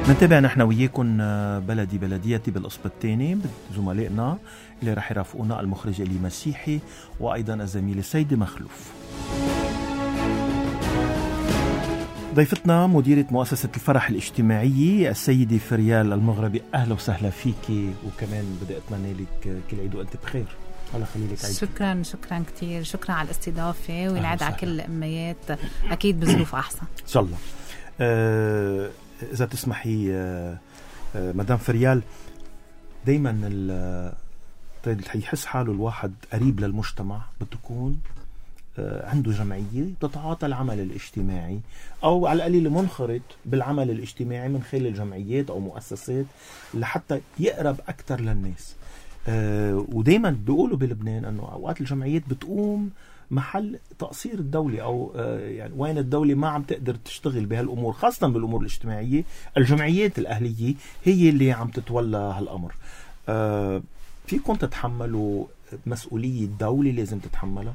نتابع نحن وياكم بلدي بلديتي بالقسم الثاني بزملائنا اللي رح يرافقونا المخرج إلي مسيحي وأيضا الزميل السيد مخلوف. ضيفتنا مديرة مؤسسة الفرح الاجتماعي السيدة فريال المغربي. أهلا وسهلا فيكي، وكمان بدي أتمنى لك كل عيد وأنت بخير. الله يخليك عيد. شكرا كتير، شكرا على الاستضافة وينعاد على كل الأمنيات أكيد بظروف أحسن إن شاء الله. إذا تسمحي مدام فريال، دايما يحس حاله الواحد قريب للمجتمع بتكون عنده جمعية تتعاطى العمل الاجتماعي أو على القليل منخرط بالعمل الاجتماعي من خلال الجمعيات أو مؤسسات لحتى يقرب أكتر للناس. ودايما بيقولوا بلبنان أنه أوقات الجمعيات بتقوم محل تقصير الدولة أو يعني وين الدولة ما عم تقدر تشتغل بهالأمور، خاصة بالأمور الاجتماعية. الجمعيات الأهلية هي اللي عم تتولى هالأمر. فيكم تتحملوا مسؤولية الدولة لازم تتحملها؟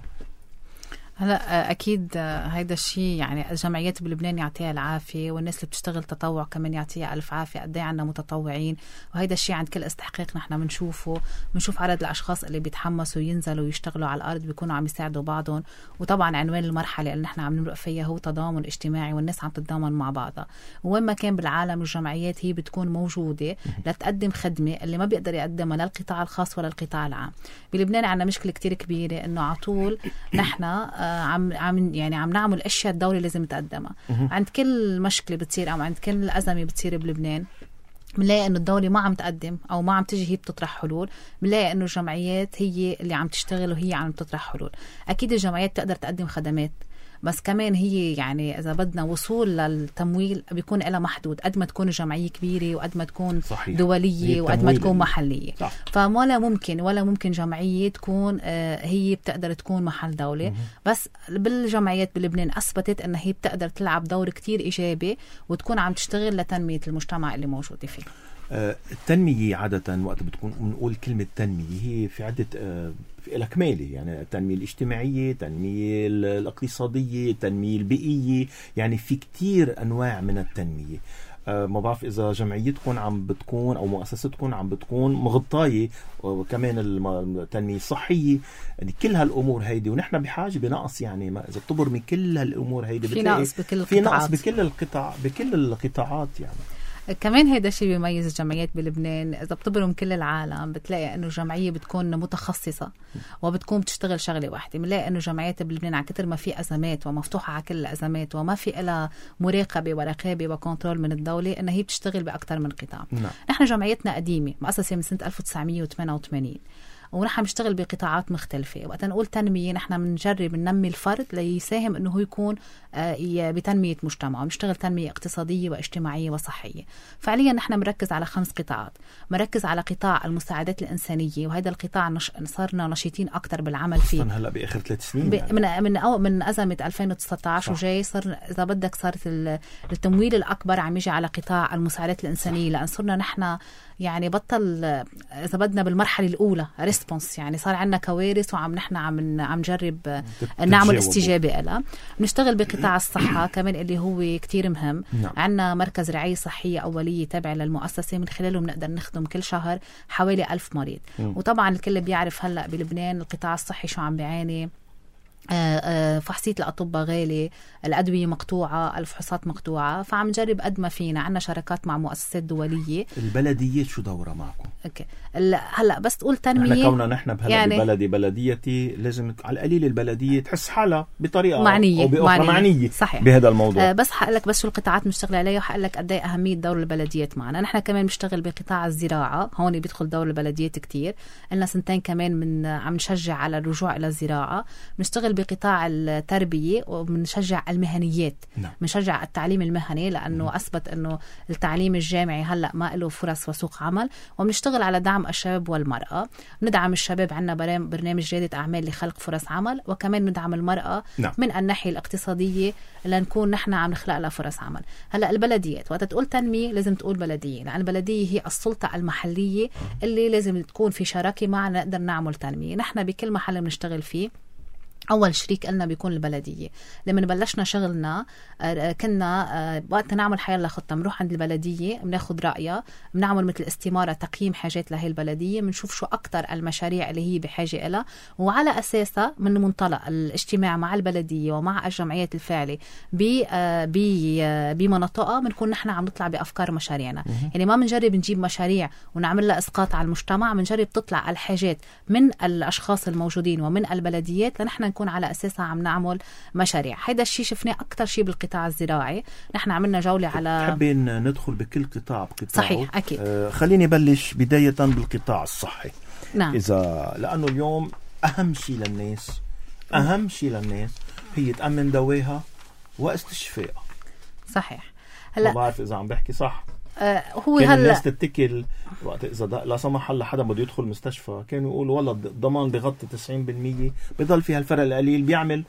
هلا اكيد هيدا الشيء، يعني الجمعيات بلبنان يعطيها العافيه، والناس اللي بتشتغل تطوع كمان يعطيها الف عافيه. قد ايه عندنا متطوعين، وهيدا الشيء عند كل استحقاق نحن بنشوف عدد الاشخاص اللي بيتحمسوا ينزلوا ويشتغلوا على الارض، بيكونوا عم يساعدوا بعضهم. وطبعا عنوان المرحله اللي نحن عم نمرق فيها هو تضامن اجتماعي، والناس عم تتضامن مع بعضها. وين ما كان بالعالم الجمعيات هي بتكون موجوده لتقدم خدمه اللي ما بيقدر يقدمها لا القطاع الخاص ولا القطاع العام. بلبنان عندنا مشكله كتير كبيره انه على طول نحن عم نعمل اشياء الدوله لازم تقدمها. عند كل مشكله بتصير او عند كل ازمه بتصير بلبنان بنلاقي انه الدوله ما عم تقدم او ما عم تجي هي بتطرح حلول، بنلاقي انه الجمعيات هي اللي عم تشتغل وهي عم تطرح حلول. اكيد الجمعيات بتقدر تقدم خدمات، بس كمان هي يعني إذا بدنا وصول للتمويل بيكون لها محدود، قد ما تكون جمعية كبيرة وقد ما تكون صحيح. دولية وقد ما تكون محلية. فولا ممكن جمعية تكون هي بتقدر تكون محل دولة. بس بالجمعيات بلبنان أثبتت أن هي بتقدر تلعب دور كتير إيجابي وتكون عم تشتغل لتنمية المجتمع اللي موجود فيه. التنمية عادة وقت بتكون نقول كلمة تنمية هي في عدة إلى كمالة، يعني التنمية الاجتماعية، التنمية الاقتصادية، التنمية البيئية، يعني في كتير أنواع من التنمية. ما بعرف إذا جمعيتكم عم بتكون أو مؤسستكم عم بتكون مغطاية وكمان التنمية الصحية، يعني كل هالأمور هيدي. ونحن بحاجة بنقص، يعني ما إذا بتبر من كل هالأمور هيدي في نقص بكل القطاعات يعني. كمان هيدا الشيء بيميز الجمعيات بلبنان. إذا بتبرم كل العالم بتلاقي إنه جمعية بتكون متخصصة وبتكون بتشتغل شغلة واحدة. بنلاقي إنه جمعيات بلبنان على كتر ما في أزمات ومفتوحة على كل الأزمات وما في إلها مراقبة ورقابة وكنترول من الدولة، إنها هي بتشتغل بأكتر من قطاع. نحن جمعيتنا قديمة مؤسسة من سنة 1988 ونحن بنشتغل بقطاعات مختلفة. وقت نقول تنمية نحن بنجرب ننمي الفرد ليساهم انه هو يكون بتنمية مجتمعه. بنشتغل تنمية اقتصادية واجتماعية وصحية. فعليا نحن بنركز على 5 قطاعات. بنركز على قطاع المساعدات الإنسانية، وهذا القطاع صرنا نشيطين أكتر بالعمل فيه هلا بآخر 3 سنين يعني. من أزمة 2019 وجاي صار إذا بدك صارت التمويل الأكبر عم يجي على قطاع المساعدات الإنسانية، لأن صرنا نحن يعني بطل إذا بدنا بالمرحلة الأولى ريسبونس، يعني صار عندنا كوارث نحن عم نجرب نعمل استجابة لها. بنشتغل بقطاع الصحة كمان اللي هو كتير مهم. عندنا مركز رعاية صحية أولية تابع للمؤسسة، من خلاله بنقدر نخدم كل شهر حوالي 1000 مريض. وطبعا الكل بيعرف هلأ بلبنان القطاع الصحي شو عم بيعاني. فحصية الأطباء غالي، الأدوية مقطوعة، الفحوصات مقطوعة. فعم نجرب قد ما فينا. عنا شراكات مع مؤسسات دولية. البلديات شو دورة معكم؟ أوكي. هلأ بس تقول تنمية، نحن كوننا نحن بهلا يعني بلديتي لازم على القليل البلدية تحس حالها بطريقة معنية أو بأخرى معنية صحيح بهذا الموضوع. بس حقلك بس شو القطاعات بنشتغل عليها، وحقلك قد ايه أهمية دور البلديات معنا. نحن كمان بنشتغل بقطاع الزراعة، هون بيدخل دور البلديات كتير. لنا 2 سنين كمان عم نشجع على الرجوع إلى الزراعة. بنشتغل بقطاع التربية وبنشجع المهنيات. بنشجع التعليم المهني لأنه أثبت أنه التعليم الجامعي هلأ ما له فرص وسوق عمل. وبنشتغل على دعم الشباب والمرأة. ندعم الشباب، عنا برنامج جادة أعمال لخلق فرص عمل، وكمان ندعم المرأة من الناحية الاقتصادية لنكون نحن عم نخلق لها فرص عمل. هلأ البلديات وقت تقول تنمية لازم تقول بلدية، لأن البلدية هي السلطة المحلية اللي لازم تكون في شراكة معنا نقدر نعمل تنمية. نحن بكل محل بنشتغل فيه أول شريك لنا بيكون البلدية. لما بلشنا شغلنا كنا وقت نعمل حيالله خطة بنروح عند البلدية بناخد رأيها، بنعمل مثل استمارة تقييم حاجات لهي البلدية، بنشوف شو أكتر المشاريع اللي هي بحاجة إلها، وعلى أساسها من منطلق الاجتماع مع البلدية ومع الجمعيات الفاعلة بمناطقها بنكون نحن عم نطلع بأفكار مشاريعنا. يعني ما بنجرب نجيب مشاريع ونعمل لها إسقاط على المجتمع، بنجرب تطلع الحاجات من الأشخاص الموجودين ومن البلديات لنحن نكون على أساسها عم نعمل مشاريع. هيدا الشيء شفناه أكتر شيء بالقطاع الزراعي. نحن عملنا جولة على حابين ندخل بكل قطاع بقطاعه. صحيح أكيد. خليني بلش بداية بالقطاع الصحي. نعم. لأنه اليوم أهم شيء للناس هي تأمن دواها واستشفائها. صحيح. هلا ما بعرف إذا عم بحكي صح. هو كان هلا الناس تتكل وقت إذا لا سمح الله حدا بده يدخل مستشفى كانوا يقولوا والله الضمان بيغطي 90%، بيضل فيها الفرق القليل بيعمل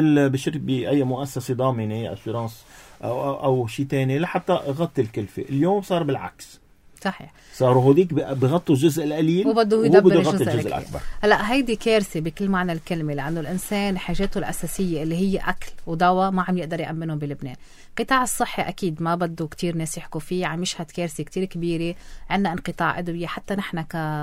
بأي مؤسسة ضامنة أسيرانس أو شيء تاني لحتى يغطي الكلفة. اليوم صار بالعكس. صحيح. صاروا هوديك بغطوا الجزء القليل وبده يدبر الجزء الأكبر. هلا هيدي كارثة بكل معنى الكلمة، لأنه الإنسان حاجاته الأساسية اللي هي أكل ودواء ما عم يقدر يأمنهم بلبنان. قطاع الصحي أكيد ما بده كتير ناس يحكوا فيه، عم يشهد كارثة كتير كبيرة. عندنا انقطاع أدوية، حتى نحن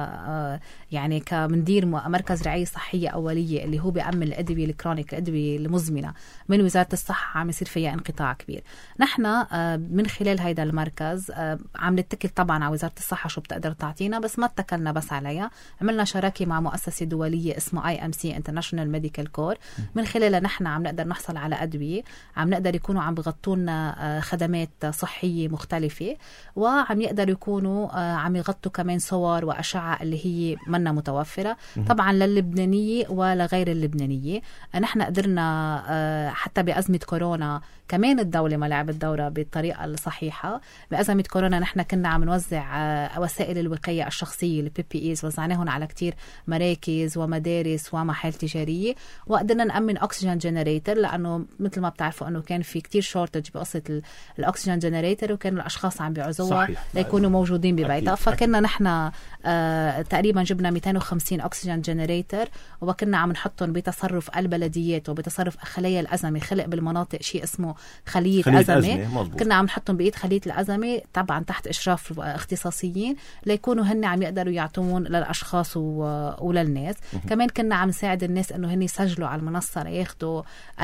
يعني كمندير مركز رعاية صحية أولية اللي هو بيأمن الأدوية الكرونيك، الأدوية المزمنة من وزارة الصحة، عم يصير فيها انقطاع كبير. نحن من خلال هيدا المركز عم نتكل طبعا على وزارة الصحة شو بتقدر تعطينا، بس ما اتكلنا بس عليها، عملنا شراكة مع مؤسسة دولية اسمها IMC International Medical Corps، من خلالها نحن عم نقدر نحصل على أدوية، عم نقدر يكونوا عم بغطونا خدمات صحية مختلفة، وعم يقدروا يكونوا عم يغطوا كمان صور وأشعة اللي هي منا متوفرة طبعا للبنانية ولغير اللبنانية. نحن قدرنا حتى بأزمة كورونا كمان الدولة ما لعبت دورة بالطريقة الصحيحة. بأزمة كورونا نحن كنا عم نوزع وسائل الوقاية الشخصية PPEs، وزعناهم على كتير مراكز ومدارس ومحال تجارية، وقدرنا نأمن أكسجين جنريتر، لأنه مثل ما بتعرفوا أنه كان في كتير شورتج بقصة الأكسجين جنريتر، وكانوا الأشخاص عم بيعزوها ليكونوا موجودين ببيتها. فكنا نحن تقريبا جبنا 250 أكسجين جنريتر، وكنا عم نحطهم بتصرف البلديات وبتصرف خلية الأزمة. خلق بالمناطق شيء اسمه خلية أزمة، كنا عم نحطهم بإيد خلية الأزمة طبعا تحت إشراف اختصاصيين ليكونوا هن عم يقدروا يعطون للأشخاص وللناس. كمان كنا عم نساعد الناس إنه هن يسجلوا على المنصة لياخدوا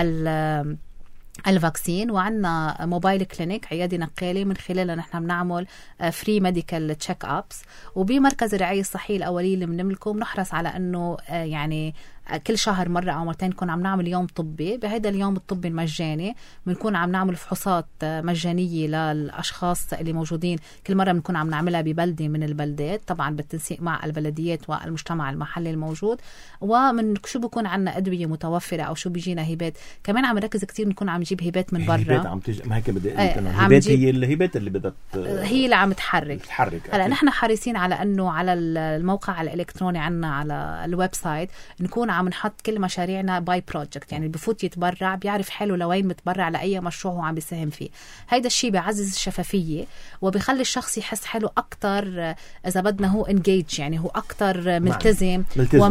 الفاكسين، وعنا موبايل كلينيك عيادة نقالة من خلالها نحن بنعمل فري ميديكال تشيك أبس. وبمركز الرعاية الصحية الأولية اللي بنملكه بنحرص على أنه يعني كل شهر مرة أو مرتين نكون عم نعمل يوم طبي. بهذا اليوم الطبي المجاني بنكون عم نعمل فحوصات مجانية للأشخاص اللي موجودين. كل مرة بنكون عم نعملها ببلدة من البلدات، طبعا بالتنسيق مع البلديات والمجتمع المحلي الموجود. ومن شو بكون عنا أدوية متوفرة أو شو بيجينا هبات. كمان عم نركز كتير نكون عم نجيب هبات من برا. هبات عم تجي، ما هيك بدي هبات هي الهبات اللي بدها هي اللي عم تحرك. هلا نحن حريصين على أنه على الموقع الإلكتروني عنا على الويب سايت نكون عم نحط كل مشاريعنا باي بروجكت، يعني بفوت يتبرع بيعرف حاله لوين متبرع لأي مشروع هو عم بيساهم فيه. هيدا الشيء بيعزز الشفافية وبيخلي الشخص يحس حاله أكتر إذا بدنا هو engage، يعني هو أكتر ملتزم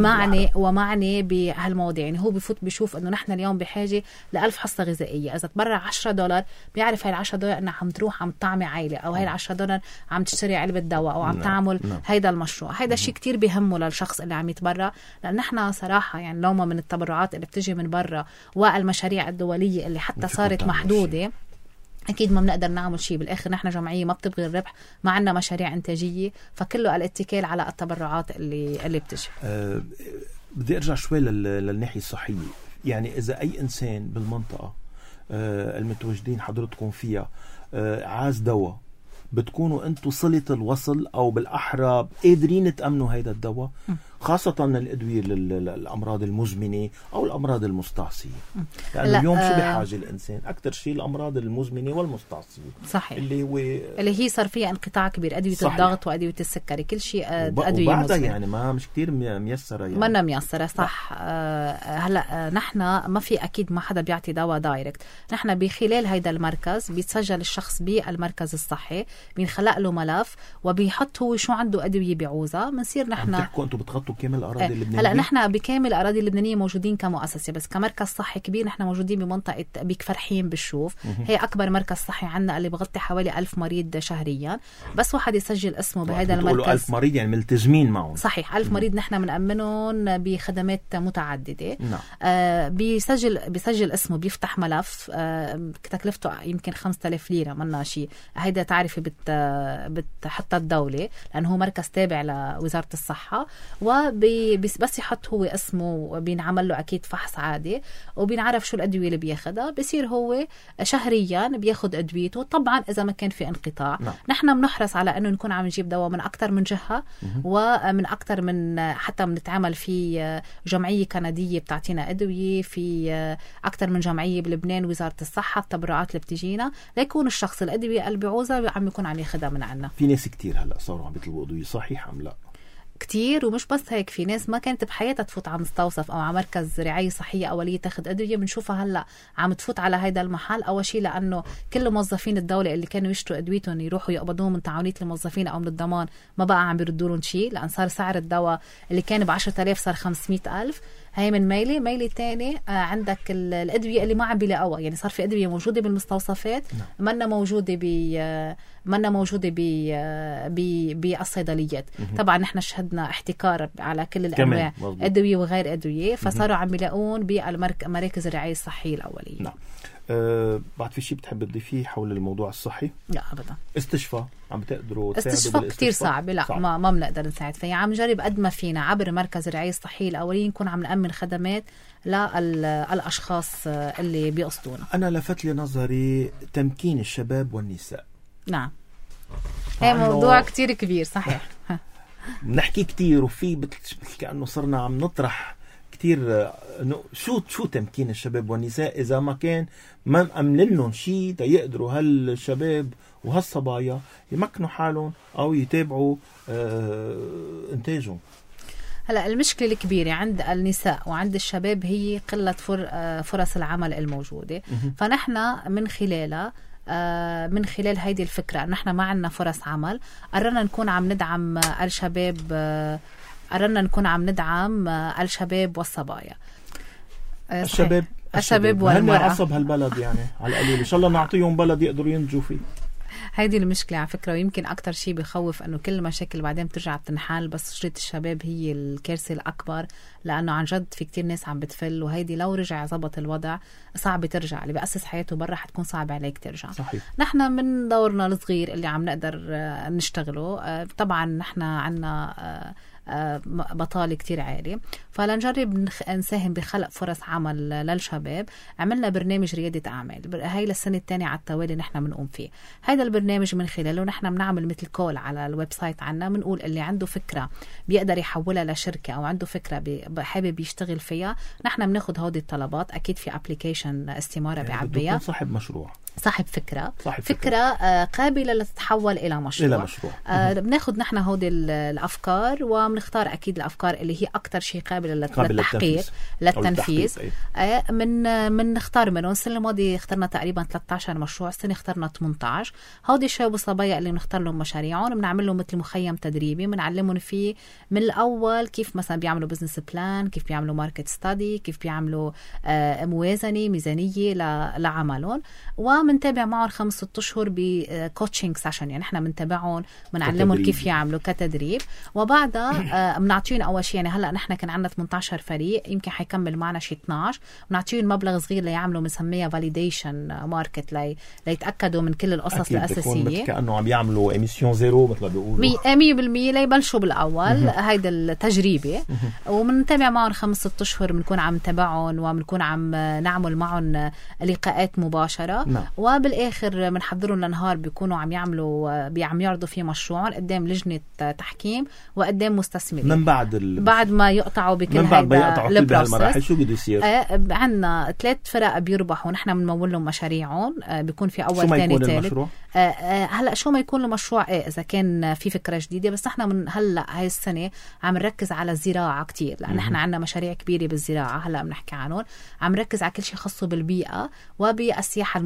ومعني بهالمواضيع. يعني هو بفوت بيشوف إنه نحن اليوم بحاجة ل1000 حصة غذائية، إذا تبرع $10 بيعرف هاي $10 إنها عم تروح عم تطعمي عائلة، أو هاي $10 عم تشتري علبة دواء أو عم تعمل هيدا المشروع. هيدا الشيء كتير بيهمه للشخص اللي عم يتبرع، لأن نحن صراحة يعني لو ما من التبرعات اللي بتجي من برا والمشاريع الدولية اللي حتى صارت محدودة أكيد ما بنقدر نعمل شيء. بالآخر نحن جمعية ما بتبغي الربح، ما عندنا مشاريع إنتاجية، فكله الاتكال على التبرعات اللي بتجي. بدي أرجع شوي للناحية الصحية. يعني إذا أي إنسان بالمنطقة المتواجدين حضرتكم فيها عاز دواء، بتكونوا أنتوا صلة الوصل أو بالأحرى قادرين تأمنوا هيدا الدواء، خاصة الأدوية للأمراض المزمنة أو الأمراض المستعصية. لأنه اليوم شو بحاجة الإنسان أكتر شيء الأمراض المزمنة والمستعصية. صحيح. اللي هي صار فيها انقطاع كبير، أدوية الضغط وأدوية السكري كل شيء أدوية مزمنة. يعني ما مش كتير ميسرة، يعني ما ميسرة صح. هلا نحن ما في أكيد ما حدا بيعطي دواء دايركت. نحن بخلال هيدا المركز بيتسجل الشخص بالمركز الصحي، بينخلق له ملف وبيحط هو شو عنده أدوية بيعوزها. بنصير نحن بتحكوا أنتوا بتغطوا بتغطوا كامل الأراضي اللبنانية؟ هلا نحن بكامل الأراضي اللبنانية موجودين كمؤسسة، بس كمركز صحي كبير نحن موجودين بمنطقة بكفرحين بالشوف. هي أكبر مركز صحي عنا اللي بغطي حوالي 1000 مريض شهريا. بس واحد يسجل اسمه بهذا المركز. بتقولوا 1000 مريض يعني ملتزمين معهم؟ صحيح، 1000 مريض نحن بنأمنهم بخدمات متعددة. بيسجل اسمه، بيفتح ملف تكلفته يمكن 5000 ليرة، منا شيء. هيدا تعرفي بتحطها الدولة لأنه هو مركز تابع لوزارة الصحة. بس يحط هو اسمه، بينعمل له أكيد فحص عادي، وبينعرف شو الأدوية اللي بياخدها. بيصير هو شهريا بياخد أدويته. طبعا إذا ما كان في انقطاع نحن بنحرص على أنه نكون عم نجيب دواء من أكتر من جهة، ومن أكتر من حتى بنتعامل في جمعية كندية بتعطينا أدوية، في أكتر من جمعية بلبنان وزارة الصحة، التبرعات اللي بتجينا ليكون الشخص الأدوية اللي بيعوزها عم يكون عم ياخدها من عنا. في ناس كتير هلأ صاروا عم بيطلبوا أدوية، صحيح أم لا؟ كتير، ومش بس هيك، في ناس ما كانت بحياتها تفوت على مستوصف أو على مركز رعاية صحية أولية تاخد أدوية. بنشوفها هلأ عم تفوت على هيدا المحل. أول شيء لأنه كل موظفين الدولة اللي كانوا يشتروا أدويتهم يروحوا يقبضوهم من تعاونية الموظفين أو من الضمان ما بقى عم بيردوا لهم شيء، لأن صار سعر الدواء اللي كان ب10,000 صار 500,000. هاي من ميلي تاني. عندك الأدوية اللي ما عم بيلاقوها، يعني صار في أدوية موجودة بالمستوصفات منا موجودة بالصيدليات. طبعا نحن شهدنا احتكار على كل الأنواع، أدوية وغير أدوية، فصاروا عم بيلاقون بمراكز الرعاية الصحية الأولية. نعم. بعد في شيء بتحب تضيفيه حول الموضوع الصحي؟ لا أبدا. استشفاء عم بتقدروا تساعدوا؟ استشفاء كتير صعب، لا صعب. ما بنقدر نساعد فيه. عم نجرب قد ما فينا عبر مركز الرعاية الصحية الأولية نكون عم نأمن خدمات للأشخاص اللي بيقصدونا. أنا لفت لي نظري تمكين الشباب والنساء. نعم، هي موضوع كتير كبير. صحيح. نحكي كتير، وفي كأنه صرنا عم نطرح كتير شو تمكين الشباب والنساء إذا ما كان ما مأمن لهم شيء يقدروا هالشباب وهالصبايا يمكنوا حالهم أو يتابعوا إنتاجهم. هلا المشكلة الكبيرة عند النساء وعند الشباب هي قلة فرص العمل الموجودة. فنحن من خلال هيدي الفكرة نحن ما عنا فرص عمل، قررنا نكون عم ندعم الشباب والصبايا. الشباب والمرأة. هن عصب هالبلد يعني على القليل، إن شاء الله نعطيهم بلد يقدروا ينجوا فيه. هيدي المشكلة على فكرة، ويمكن أكتر شيء بيخوف أنه كل المشاكل بعدين بترجع بتنحل، بس شريط الشباب هي الكارثة الأكبر، لأنه عن جد في كتير ناس عم بتفل، وهيدي لو رجع زبط الوضع صعب ترجع. اللي بيأسس حياته برا حتكون صعب عليك ترجع. صحيح. نحن من دورنا الصغير اللي عم نقدر نشتغله، طبعا نحن عنا بطالة كتير عالي، فلنجرب نساهم بخلق فرص عمل للشباب. عملنا برنامج ريادة أعمال، هاي للسنة الثانية على التوالي نحن بنقوم فيه. هذا البرنامج من خلاله نحن بنعمل مثل كول على الويب سايت عنا، بنقول اللي عنده فكرة بيقدر يحولها لشركة أو عنده فكرة حابب يشتغل فيها، نحن بناخد هودي الطلبات. أكيد في أبليكيشن استمارة بعبيها. صاحب مشروع، صاحب فكرة قابلة لتتحول إلى مشروع. بناخد نحن هودي الأفكار وبنختار أكيد الأفكار اللي هي أكتر شيء قابلة للتنفيذ. من نختار منهم. السنة الماضية اخترنا تقريبا 13 مشروع، السنة اخترنا 18. هودي الشباب والصبايا اللي بنختار لهم مشاريعهم بنعمل لهم مثل مخيم تدريبي، بنعلمهم فيه من الأول كيف مثلا بيعملوا بزنس بلان، كيف بيعملوا ماركت ستادي، كيف بيعملوا ميزانية لعملهم، ومنتابع معهم 5-6 أشهر بكوتشنج سيشن. يعني احنا بنتابعهم بنعلمهم كيف يعملوا كتدريب، وبعدها بنعطيهم اول شيء. يعني هلا نحن كان عندنا 18 فريق، يمكن حيكمل معنا شي 12. بنعطيهم مبلغ صغير ليعملوا بنسميها فاليديشن ماركت ليتاكدوا من كل القصص الاساسيه، كانه عم يعملوا ايميسيون زيرو مثل ما بيقولوا 100% ليبلشوا بالاول هيدا التجربه. وبنتابع معهم 5-6 أشهر، بنكون عم نتابعهم وبنكون عم نعمل معهم لقاءات مباشره. وبالاخر بنحضرهم لنهار بيكونوا عم يعرضوا فيه مشروع قدام لجنه تحكيم وقدام مستثمرين. من بعد ما يقطعوا بكل هيدا المراحل شو بده يصير؟ عندنا 3 فرق بيربحوا، نحن بنمول لهم مشاريعهم. بيكون في اول ثاني ثالث. هلا شو ما يكون المشروع اذا كان في فكره جديده، بس نحن هلا هاي السنه عم نركز على الزراعه كتير، لان نحن عندنا مشاريع كبيره بالزراعه هلا بنحكي عنهم. عم نركز على كل شيء خاصه بالبيئه وبالسياحه المستدامه.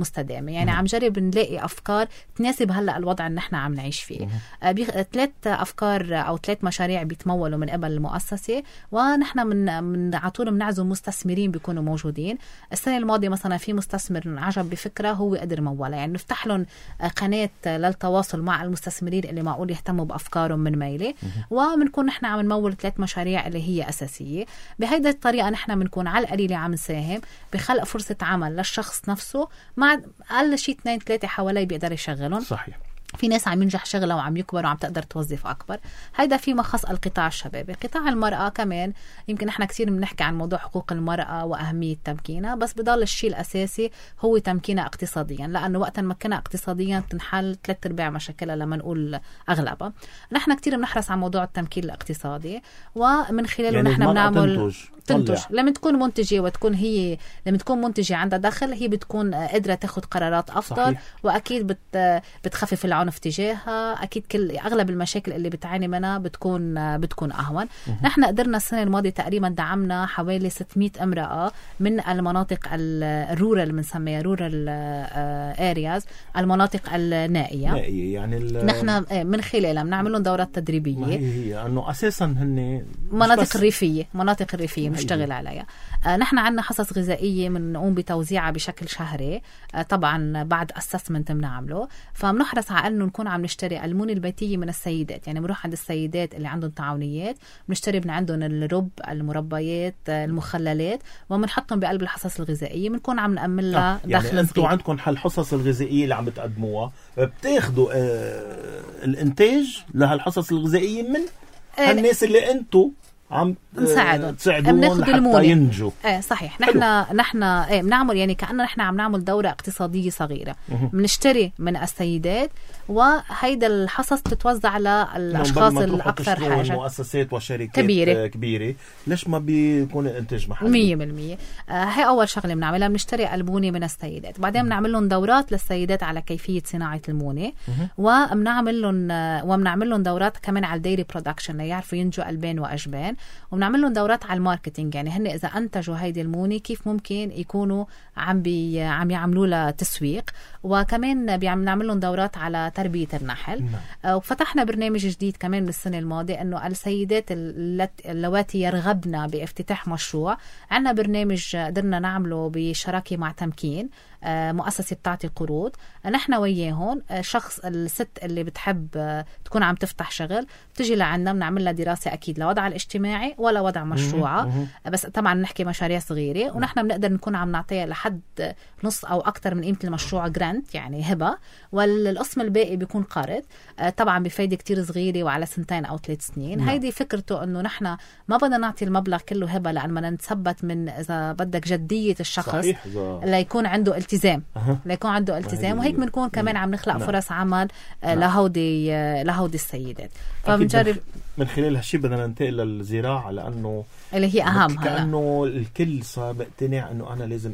قدامي. يعني عم جرب نلاقي أفكار تناسب هلأ الوضع اللي نحن عم نعيش فيه. 3 أفكار أو 3 مشاريع بيتمولوا من قبل المؤسسة، ونحن من عطول بنعزم مستثمرين بيكونوا موجودين. السنة الماضية مثلا في مستثمر عجب بفكرة هو قدر مولها، يعني نفتح لهم قناة للتواصل مع المستثمرين اللي معقول يهتموا بأفكارهم من ميلة، ومنكون نحن عم نمول 3 مشاريع اللي هي أساسية. بهيدا الطريقة نحن بنكون على القليلة عم نساهم بخلق فرصة عمل للشخص نفسه، مع أقل شيء 2-3 حوالي بيقدر يشغلهم. صحيح. في ناس عم ينجح شغلها وعم يكبر وعم تقدر توظف أكبر. هيدا فيما خص القطاع الشبابي. قطاع المرأة كمان يمكن احنا كثير بنحكي عن موضوع حقوق المرأة وأهمية تمكينها، بس بضل الشيء الأساسي هو تمكينها اقتصاديا، لأنه وقت نمكنها اقتصاديا تنحل 3/4 مشاكلها لما نقول أغلبها. نحن كثير بنحرص على موضوع التمكين الاقتصادي، ومن خلاله يعني نحن بنعمل تنتج. لما تكون منتجة وتكون هي لما تكون منتجة عندها دخل، هي بتكون قادرة تاخد قرارات أفضل. صحيح. وأكيد بتخفف العنف تجاهها. أكيد أغلب المشاكل اللي بتعاني منها بتكون أهون. نحن قدرنا السنة الماضية تقريبا دعمنا حوالي 600 امرأة من المناطق الرورال، بنسميها رورال ارياز، المناطق النائية. يعني نحن من خلالها بنعمل لهم دورات تدريبية. ما هي أنه أساسا هن مناطق الريفية نشتغل عليها. نحن عنا حصص غذائية بنقوم بتوزيعها بشكل شهري، طبعا بعد أسسمنت بنعمله. فبنحرص على أنه نكون عم نشتري المونة البيتية من السيدات، يعني بنروح عند السيدات اللي عندهم تعاونيات، بنشتري من عندهم الرب، المربيات، المخللات، وبنحطهم بقلب الحصص الغذائية. بنكون عم نأمن لها دخل. يعني أنتوا عندكم الحصص الغذائية اللي عم بتقدموها بتاخدوا الإنتاج لهالحصص الغذائية من الناس اللي أنتوا عم تساعدون حتى ينجوا. صحيح. نحن بنعمل يعني كأننا نحن عم نعمل دورة اقتصادية صغيرة. بنشتري من السيدات، وهيدا الحصص تتوزع للأشخاص الأكثر حاجة. مؤسسات وشركات كبيرة ليش ما بيكون الانتاج محلي؟ 100%. هي أول شغلة بنعملها، بنشتري المونة من السيدات. بعدين بنعمل لهم دورات للسيدات على كيفية صناعة المونة، وبنعمل لهم دورات كمان على الديري برودكشن ليعرفوا ينجوا ألبان وأجبان، وبنعمل لهم دورات على الماركتينج، يعني هن إذا أنتجوا هيدي المونة كيف ممكن يكونوا عم يعملوا لها تسويق. وكمان بنعمل لهم دورات على تربية النحل. وفتحنا برنامج جديد كمان من السنة الماضية، أنه السيدات اللواتي يرغبن بافتتاح مشروع، عنا برنامج قدرنا نعمله بشراكة مع تمكين، مؤسسة بتعطي قروض. نحن وياهن الست اللي بتحب تكون عم تفتح شغل بتجي لعنا، بنعمل لها دراسة أكيد لوضع الاجتماعي ولا وضع مشروعها، بس طبعا نحكي مشاريع صغيرة، ونحن بنقدر نكون عم نعطيها لحد نص أو أكتر من قيمة المشروع جرانت، يعني هبة، والقسم الباقي بيكون قرض، طبعا بفايدة كتير صغيرة وعلى 2 أو 3 سنين. هيدي فكرته أنه نحن ما بدنا نعطي المبلغ كله هبة، لأن بدنا نثبت من إذا بدك جدية الشخص ليكون عنده التزام، وهيك بنكون كمان عم نخلق فرص عمل لهودي السيدات. فبنجرب من خلال هالشي بدنا ننتقل للزراعة، لأنه اللي هي أهم. كأنه الكل صار مقتنع أنه أنا لازم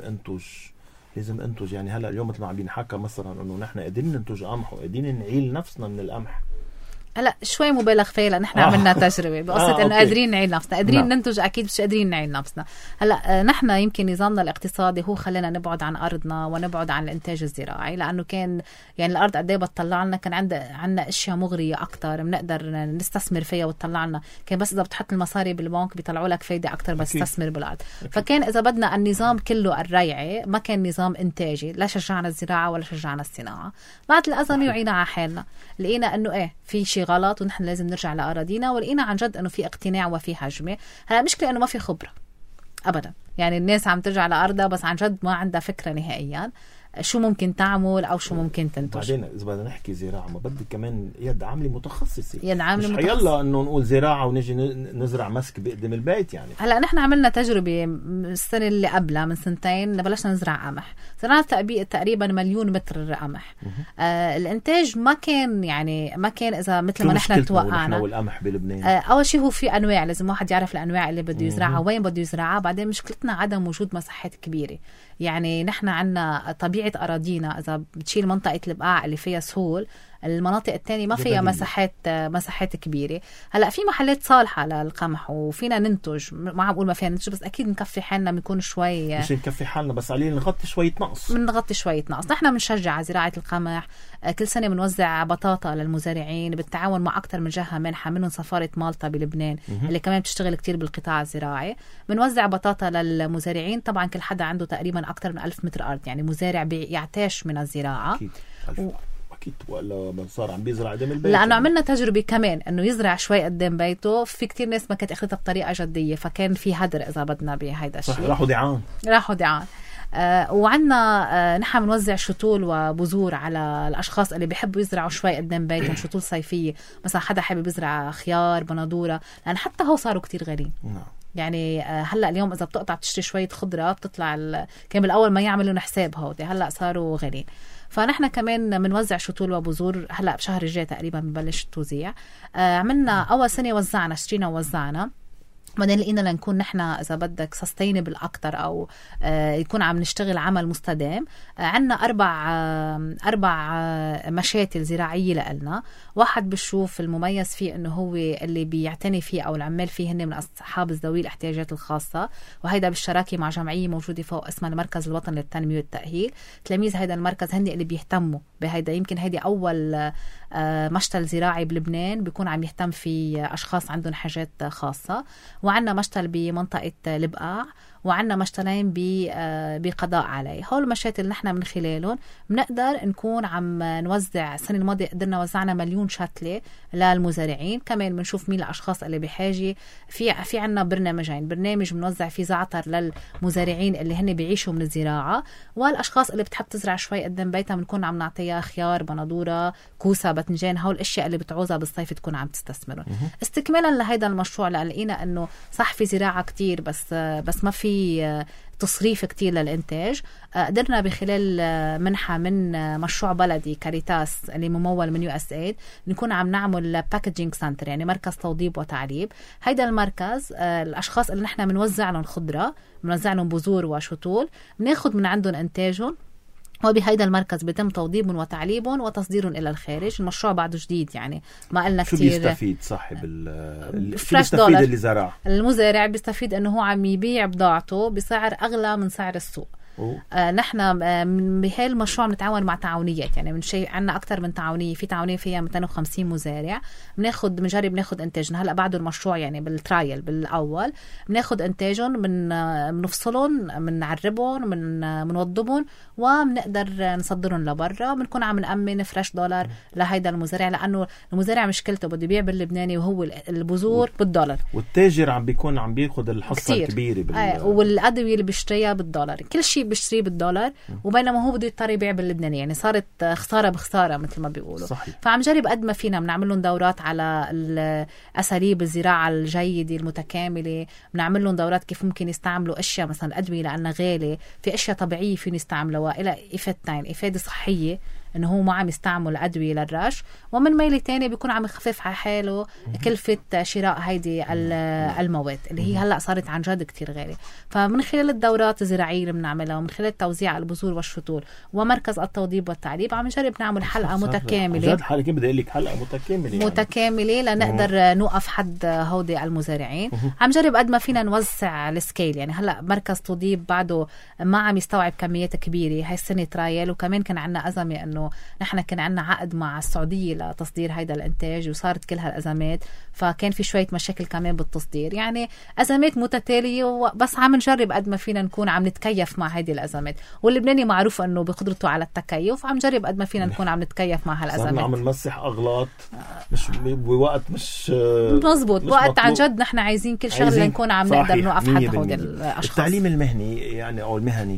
أنتج. يعني هلأ اليوم مثل ما عم بينحكى مثلا أنه نحن قادرين ننتج قمح وقادرين نعيل نفسنا من القمح. هلا شوي مبالغ فيه، لأن نحن عملنا تجربة بقصة إنه قادرين نعيل نفسنا، قادرين ننتج أكيد، مش قادرين نعيل نفسنا. هلا نحن يمكن نظامنا الاقتصادي هو خلينا نبعد عن أرضنا ونبعد عن الإنتاج الزراعي، لأنه كان يعني الأرض قد ايه بتطلع لنا، كان عندنا أشياء مغرية أكتر بنقدر نستثمر فيها وتطلع لنا، كان بس إذا بتحط المصاري بالبنك بيطلعوا لك فايدة أكتر بس تستثمر بالأرض. فكان إذا بدنا النظام كله الريعي، ما كان نظام إنتاجي، لا شجعنا الزراعة ولا شجعنا الصناعة. بعد الأزمة وعينا على حالنا، لقينا إنه في شيء غلط ونحن لازم نرجع لأراضينا، ولقينا عن جد أنه في اقتناع وفي هجمة. هلا مشكلة أنه ما في خبرة أبدا، يعني الناس عم ترجع لأرضها بس عن جد ما عندها فكرة نهائيا شو ممكن تعمل أو شو ممكن تنتج. بعدين إذا بدنا نحكي زراعة ما بدك كمان يد عاملة متخصصة، مش حيلا إنه نقول زراعة ونجي نزرع مسك بقدم البيت. يعني هلا نحن عملنا تجربة السنة اللي قبلها من 2 بلشنا نزرع قمح، زرعنا تقريبا 1,000,000 متر قمح. الإنتاج ما كان إذا مثل ما نحن توقعنا. والقمح بلبنان أول شيء هو في أنواع، لازم واحد يعرف الأنواع اللي بده يزرعها وين بده يزرعها. بعدين مشكلتنا عدم وجود مساحات كبيرة، يعني نحن عنا طبيعة أراضينا إذا بتشيل منطقة البقاع اللي فيها سهول المناطق التانية ما فيها مساحات كبيرة. هلا في محلات صالحة للقمح وفينا ننتج، ما عم بقول ما فينا ننتج، بس اكيد نكفي حالنا، بنكون شوي مش نكفي حالنا بس علينا نغطي شوية نقص. نحن بنشجع على زراعة القمح. كل سنة بنوزع بطاطا للمزارعين بالتعاون مع أكثر من جهة منحة، منهم سفارة مالطا بلبنان اللي كمان بتشتغل كتير بالقطاع الزراعي. بنوزع بطاطا للمزارعين. طبعا كل حدا عنده تقريبا أكثر من 1000 متر أرض، يعني مزارع يعتاش من الزراعة. أكيد ولا صار عم بيزرع قدام البيت، لأنه عملنا تجربة كمان إنه يزرع شوي قدام بيته. في كتير ناس ما كانت أخذتها بطريقة جدية، فكان في هدر إذا بدنا بهيدا الشيء. راحوا دعان. وعنا نحن بنوزع شتول وبذور على الأشخاص اللي بيحبوا يزرعوا شوي قدام بيتهم، شتول صيفية. مثلا حدا حابب يزرع خيار، بندورة، لأن حتى هو صاروا كتير غاليين. يعني هلأ اليوم إذا بتقطع تشتري شوية خضرة بتطلع كان بالأول ما يعملون حساب هودي، هلأ صاروا غاليين. فنحن كمان بنوزع شتول وبذور. هلأ بشهر الجاي تقريبا ببلش التوزيع. عملنا أول سنة اشترينا ووزعنا، بعدين لقينا لنكون نحن إذا بدك سستينبل أكتر أو يكون عم نشتغل عمل مستدام. عنا أربع مشاتل زراعية لنا. واحد بشوف المميز فيه إنه هو اللي بيعتني فيه أو العمال فيه هن من أصحاب ذوي الاحتياجات الخاصة، وهيدا بالشراكة مع جمعية موجودة فوق اسمها المركز الوطني للتنمية والتأهيل. تلاميذ هيدا المركز هن اللي بيهتموا بهيدا. يمكن هيدي أول مشتل زراعي بلبنان بيكون عم يهتم في أشخاص عندهم حاجات خاصة. وعنا مشتل بمنطقة البقاع، وعنا مشتلين بقضاء عليه. هول المشاتل نحن من خلالهم بنقدر نكون عم نوزع. السنة الماضية قدرنا وزعنا 1,000,000 شتلة للمزارعين. كمان بنشوف مين الأشخاص اللي بحاجة. في عنا برنامجين، برنامج بنوزع فيه زعتر للمزارعين اللي هن بيعيشوا من الزراعة، والأشخاص اللي بتحب تزرع شوي قدام بيتها بنكون عم نعطيها خيار، بندورة، كوسة، باذنجان، هول الأشياء اللي بتعوزها بالصيف تكون عم تستثمرهم. استكمالا لهيدا المشروع، لقينا إنه صح في زراعة كتير بس ما في تصريف كتير للإنتاج. قدرنا بخلال منحة من مشروع بلدي كاريتاس اللي ممول من USAID نكون عم نعمل باكجينج سنتر، يعني مركز توضيب وتعليب. هيدا المركز الأشخاص اللي نحن بنوزع لهم خضرة، بنوزع لهم بذور وشتول، بناخد من عندهم إنتاجهم، وبهيدا المركز بيتم توضيبهم وتعليبهم وتصديرهم إلى الخارج. المشروع بعده جديد، يعني ما قلنا كتير. شو بيستفيد صاحب بيستفيد اللي زرع؟ المزارع بيستفيد إنه هو عم يبيع بضاعته بسعر أغلى من سعر السوق. نحن بهاي المشروع بنتعاون مع تعاونيات، يعني من شيء عنا أكتر من تعاونية. في تعاونية فيها 250 مزارع، بنجرب ناخد إنتاجهم. هلأ بعده المشروع يعني بالترايل بالأول بناخد إنتاجهم، بنفصلهم، بنعربهم، بنوضبهم، وبنقدر نصدرهم لبرا. بنكون عم نأمن فريش دولار لهيدا المزارع، لأنه المزارع مشكلته بده يبيع باللبناني وهو البذور بالدولار، والتاجر عم بيكون عم بياخد الحصة الكبيرة والأدوية اللي بيشتريها بالدولار، كل شيء بيشتريه بالدولار، وبينما هو بده يضطر يبيع باللبناني. يعني صارت خسارة بخسارة مثل ما بيقولوا. صحيح. فعم جرب قد ما فينا، بنعمل لهم دورات على الأساليب الزراعة الجيدة المتكاملة، بنعمل لهم دورات كيف ممكن يستعملوا أشياء مثلا أدوية لأنها غالية، في أشياء طبيعية فين يستعملوها إلى إفادتين: إفادة صحية إنه هو ما عم يستعمل أدوية للرش، ومن ميلة تاني بيكون عم يخفف على حاله كلفة شراء هيدي المواد اللي هي هلأ صارت عن جد كتير غالية. فمن خلال الدورات الزراعية اللي بنعملها، ومن خلال توزيع البذور والشتول ومركز التوضيب والتعليب، عم نجرب نعمل حلقة متكاملة. جد حلقة بدي أقول لك حلقة متكاملة يعني. لنقدر نوقف حد هودي المزارعين. عم جرب قد ما فينا نوسع السكيل. يعني هلأ مركز توضيب بعده ما عم يستوعب كميات كبيرة. هاي السنة ترايل، وكمان كان عنا أزمة إنه نحن كان عنا عقد مع السعودية لتصدير هيدا الانتاج، وصارت كل هالأزمات، فكان في شوية مشاكل كمان بالتصدير. يعني أزمات متتالية، بس عم نجرب قد ما فينا نكون عم نتكيف مع هيدي الأزمات. واللبناني معروف أنه بقدرته على التكيف، عم نجرب قد ما فينا نكون عم نتكيف مع هالأزمات. صرنا عم نمسح أغلاط مش بوقت مش مظبوط، وقت عن جد نحن عايزين كل شغله نكون عم نقدر نوقف حد هودي الأشخاص. التعليم المهني يعني أو المهني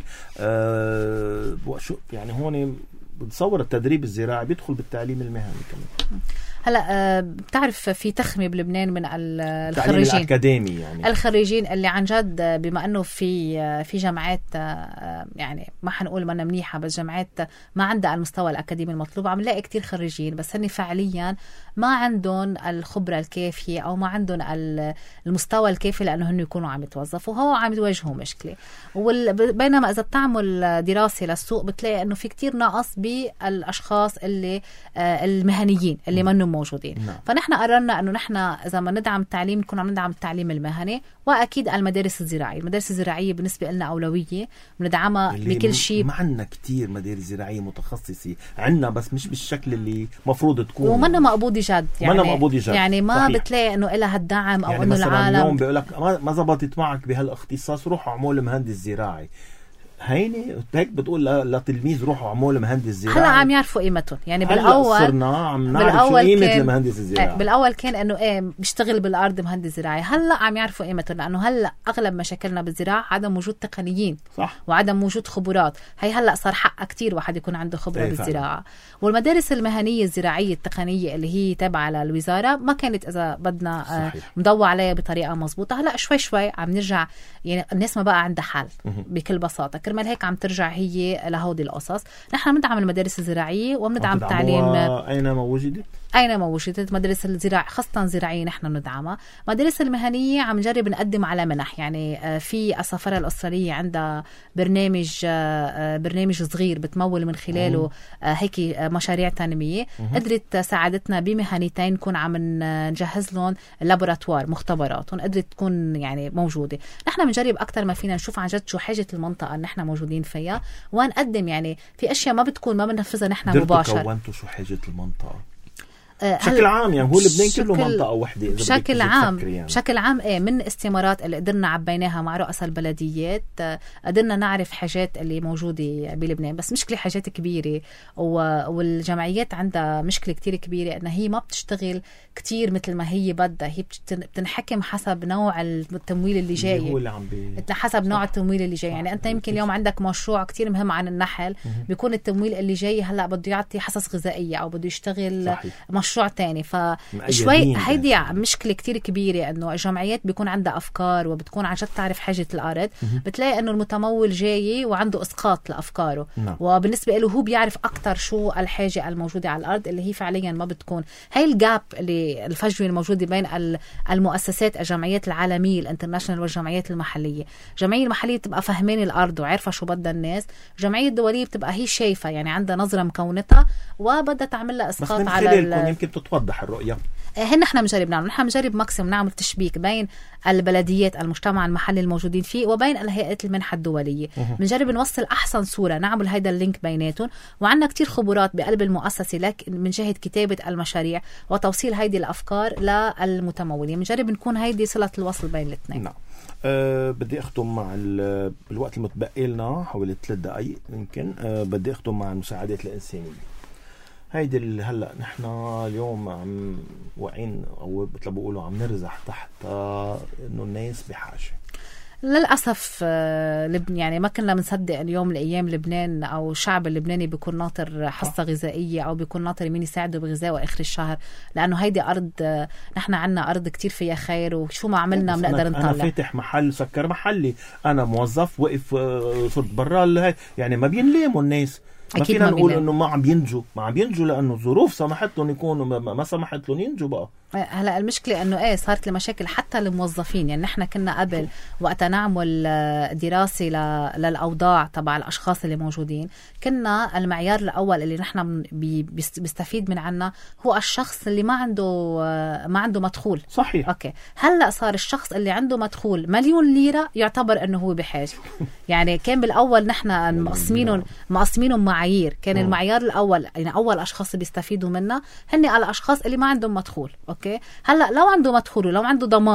شو يعني هون بتصور التدريب الزراعي بيدخل بالتعليم المهني كمان؟ هلا بتعرف في تخمة بلبنان من الخريجين الأكاديمي، يعني الخريجين اللي عن جد بما أنه في جامعات يعني ما حنقول ما منيحة، بس جامعات ما عندها المستوى الأكاديمي المطلوب، عم نلاقي كتير خريجين بس هني فعليا ما عندهم الخبرة الكافية أو ما عندهم المستوى الكافي لأنه هن يكونوا عم يتوظفوا، وهو عم يواجهوا مشكلة. بينما إذا بتعمل دراسة للسوق بتلاقي أنه في كتير نقص بالأشخاص اللي المهنيين اللي منهم موجودين. فنحن قررنا أنه نحن إذا ما ندعم التعليم نكون عم ندعم التعليم المهني، وأكيد المدارس الزراعية. المدارس الزراعية بالنسبة لنا أولوية، بندعمها بكل شيء. ما عندنا كتير مدارس زراعية متخصصة، عندنا بس مش بالشكل اللي مفروض تكون، ومنا مقبوضة جد يعني ما صحيح. بتلاقي أنه إلها الدعم أو يعني أنه العالم اليوم بيقولك ما زبطت معك بهالاختصاص روح اعمل مهندس زراعي، هيني هيك بتقول لتلميذ روحوا عمول مهندس زراعي. هلا عم يعرفوا قيمتهم، يعني بالاول صرنا عم نعرف شو قيمه المهندس الزراعي. بالاول كان انه بيشتغل بالارض مهندس زراعي، هلا عم يعرفوا قيمتهم، لانه هلا اغلب مشاكلنا بالزراعه عدم وجود تقنيين، صح، وعدم وجود خبرات. هي هلا صار حق كتير واحد يكون عنده خبره بالزراعه فعلا. والمدارس المهنيه الزراعيه التقنيه اللي هي تابعه للوزاره ما كانت اذا بدنا مضوى عليها بطريقه مزبوطه. هلا شوي شوي عم نرجع، يعني الناس ما بقى عندها حل بكل بساطه، كرمال هيك عم ترجع هي لهودي القصص. نحن بندعم المدارس الزراعية وبندعم التعليم أينما وجدت مدارس الزراعة خاصة زراعية نحن ندعمها. مدارس المهنية عم نجرب نقدم على منح، يعني في السفارة الأسترالية عندها برنامج صغير بتمول من خلاله هيك مشاريع تنمية، قدرت ساعدتنا بمهنيتين نكون عم نجهز لهم لابوراتوار مختبرات، قدرت تكون يعني موجودة. نحن بنجرب أكتر ما فينا نشوف عن جد شو حاجة المنطقة اللي نحن موجودين فيها ونقدم، يعني في أشياء ما بتكون ما بننفذها نحن مباشر. كونتوا شو حاجة المنطقة بشكل عام؟ يعني هو لبنان كله منطقة واحدة بشكل عام يعني. بشكل عام من استمارات اللي قدرنا عبيناها مع رؤساء البلديات قدرنا نعرف حاجات اللي موجودة بلبنان، بس مشكلة حاجات كبيرة، والجمعيات عندها مشكلة كتير كبيرة انها هي ما بتشتغل كتير مثل ما هي بدها، هي بتنحكم حسب نوع التمويل اللي جاي، هو اللي عم حسب نوع التمويل اللي جاي. يعني انت يمكن اليوم عندك مشروع كتير مهم عن النحل، بيكون التمويل اللي جاي هلا بده يعطي حصص غذائية او بده يشتغل مشروع تاني، فشوي هيدي مشكلة كتير كبيرة انه الجمعيات بيكون عندها افكار وبتكون عن جد تعرف حاجة الارض، بتلاقي انه المتمول جاي وعنده اسقاط لافكاره، وبالنسبة له هو بيعرف اكتر شو الحاجة الموجودة على الارض اللي هي فعليا ما بتكون. هاي الجاب اللي الفجوة الموجودة بين المؤسسات الجمعيات العالمية الانترناشنال والجمعيات المحلية. الجمعية المحلية بتبقى فهمين الارض وعارفة شو بدها الناس، الجمعية الدولية بتبقى هي شايفة، يعني عندها نظرة مكونتها وبدها تعمل لها اسقاط على يمكن تتوضح الرؤية. نحن بنجرب نعمل، نحن بنجرب ماكسيم نعمل تشبيك بين البلديات المجتمع المحلي الموجودين فيه وبين الهيئات المنحة الدولية. بنجرب نوصل أحسن صورة، نعمل هيدا اللينك بيناتهم، وعندنا كتير خبرات بقلب المؤسسة لك من جهة كتابة المشاريع وتوصيل هيدي الأفكار للمتمولين. بنجرب نكون هيدي صلة الوصل بين الاثنين. نعم. بدي أختم مع بالوقت المتبقي لنا حوالي 3 دقائق يمكن. بدي أختم مع المساعدات الإنسانية. هيدي هلا نحن اليوم عم واقعين او مثل ما بيقولوا عم نرزح تحت انه الناس بحاجه. للأسف يعني ما كنا بنصدق اليوم الأيام لبنان أو الشعب اللبناني بيكون ناطر حصة غذائية أو بيكون ناطر مين يساعده بغذاء آخر الشهر، لأنه هيدي أرض نحن عنا أرض كتير فيها خير، وشو ما عملنا بنقدر نطلع. أنا فاتح محل سكر محلي، أنا موظف وقف صرت برا، يعني ما بينلاموا الناس. ما فينا نقول انه ما عم بينجوا لانه الظروف سمحت لهم يكونوا، ما سمحت لهم ينجوا بقى. هلا المشكله انه صارت المشاكل حتى الموظفين. يعني نحن كنا قبل وقت نعمل دراسه للاوضاع تبع الاشخاص اللي موجودين، كنا المعيار الاول اللي نحن بيستفيد من عنا هو الشخص اللي ما عنده مدخول. صحيح. اوكي، هلا صار الشخص اللي عنده مدخول 1,000,000 ليره يعتبر انه هو بحاجه. يعني كان بالاول نحن مقسمينهم معايير، كان المعيار الاول يعني اول اشخاص بيستفيدوا منها هن الاشخاص اللي ما عندهم مدخول. اوكي، هلا لو عنده مدخول ولو عنده ضمان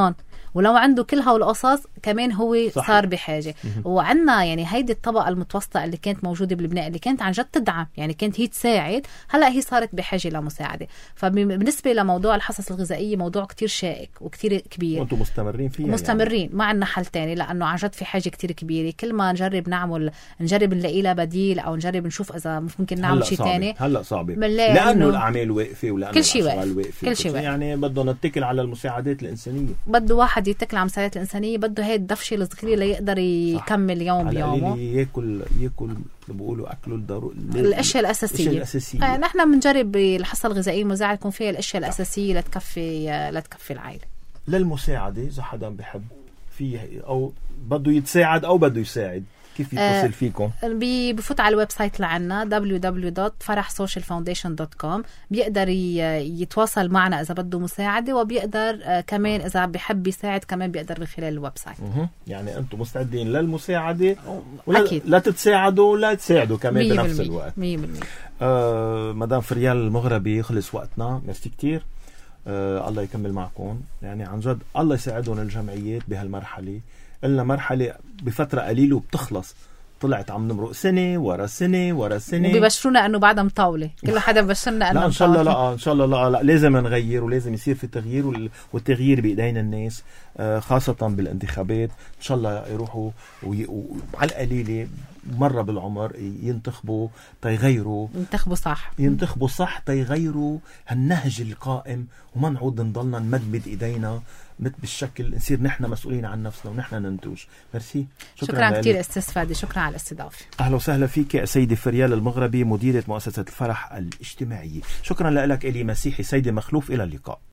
ولو عنده كل هالقصص كمان هو صحيح. صار بحاجة. وعنا يعني هيدي الطبقة المتوسطة اللي كانت موجودة بلبنان اللي كانت عن جد تدعم، يعني كانت هي تساعد، هلأ هي صارت بحاجة لمساعدة. فبالنسبة لموضوع الحصص الغذائية موضوع كتير شائك وكتير كبير، وانتم مستمرين فيها مستمرين يعني. ما عندنا حل تاني لأنه عن جد في حاجة كتير كبيرة. كل ما نجرب نجرب نلاقي لها بديل أو نجرب نشوف إذا ممكن نعمل شيء تاني. هلأ صعبة لأنه الأعمال واقفة ولأنه كل شيء واقف. كل شيء يعني بدنا نتكل على المساعدات الإنسانية. بده واحد يتكل على المساعدات الإنسانية، بده هاي الدفشة الصغيرة ليقدر يكمل يوم بيومه، ياكل بيقولوا أكله الأشياء الأساسية. نحن بنجرب الحصة الغذائية المساعدة يكون فيها الأشياء الأساسية لتكفي العائلة. للمساعدة إذا حدا بحب فيه أو بده يتساعد أو بده يساعد، كيف يتصل فيكم؟ بفوت على الويب سايت لعنا www.farahsocialfoundation.com، بيقدر يتواصل معنا إذا بده مساعدة، وبيقدر كمان إذا بيحب يساعد كمان بيقدر من خلال الويب سايت. يعني أنتم مستعدين للمساعدة أكيد، لا تتساعدوا ولا تساعدوا كمان بنفس الوقت. 100%. مدام فريال المغربي، خلص وقتنا، ميرسي كتير. الله يكمل معكم، يعني عن جد الله يساعدهم الجمعيات بهالمرحلة. قلنا مرحلة بفترة قليلة وبتخلص، طلعت عم نمرق سنة ورا سنة ورا سنة، وبيبشرونا انه بعدها مطولة. كل حدا ببشرنا انه لا ان شاء الله لا ان شاء الله لا لازم نغير ولازم يصير في تغيير، والتغيير بايدين الناس، خاصة بالانتخابات. ان شاء الله يروحوا وعلى القليلة مرة بالعمر ينتخبوا تيغيروا، ينتخبوا صح تيغيروا هالنهج القائم، وما نعود نضلنا نمدمد ايدينا بالشكل، نصير نحن مسؤولين عن نفسنا ونحن ننتج. ميرسي، شكرا كثير استاذ فادي، شكرا على الاستضافة. اهلا وسهلا فيك سيدة فريال المغربي، مديرة مؤسسة الفرح الاجتماعية. شكرا لك إلي مسيحي سيدي مخلوف، الى اللقاء.